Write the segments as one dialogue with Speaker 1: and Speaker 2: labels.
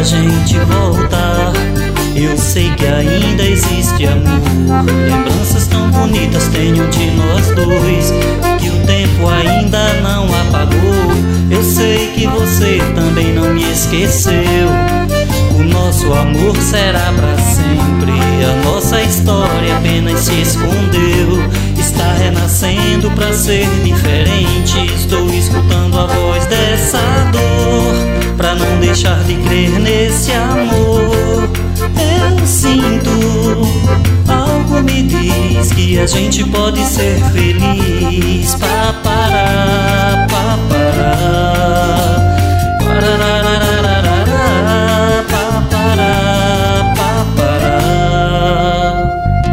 Speaker 1: gente voltar. Eu sei que ainda existe amor. Lembranças tão bonitas tenho de nós dois, que o tempo ainda não apagou. Eu sei que você também não me esqueceu. O nosso amor será pra sempre. A nossa história apenas se escondeu. Está renascendo pra ser diferente. Estou escutando a voz dessa dor, pra não deixar de crer nesse amor. Eu sinto, algo me diz que a gente pode ser feliz. Papará, papará, parararararará, papará, papará.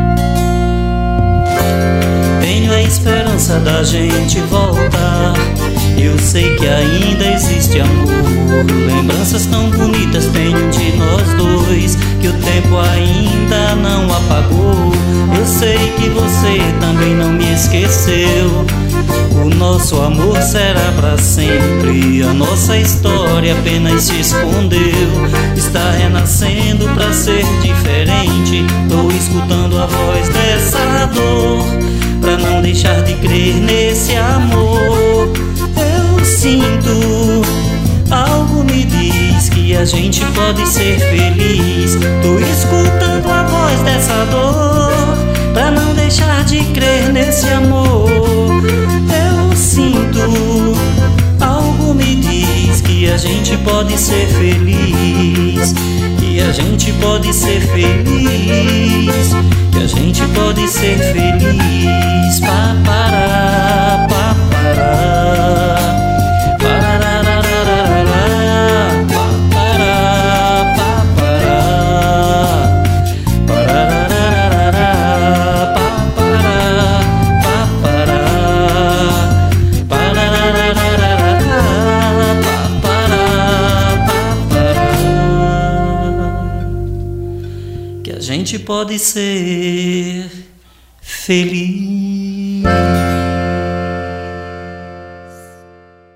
Speaker 1: Tenho a esperança da gente voltar. Eu sei que ainda existe amor. Lembranças tão bonitas tenho de nós dois, que o tempo ainda não apagou. Eu sei que você também não me esqueceu. O nosso amor será pra sempre. A nossa história apenas se escondeu. Está renascendo pra ser diferente. Tô escutando a voz dessa dor, pra não deixar de crer nesse amor. Eu sinto, algo me diz que a gente pode ser feliz. Tô escutando a voz dessa dor, pra não deixar de crer nesse amor. Eu sinto, algo me diz que a gente pode ser feliz. Que a gente pode ser feliz. Que a gente pode ser feliz. Papará, papará, parararararará, papará, papará, parararararará, papará, papará, parararararará, papará, papará. Que a gente pode ser feliz.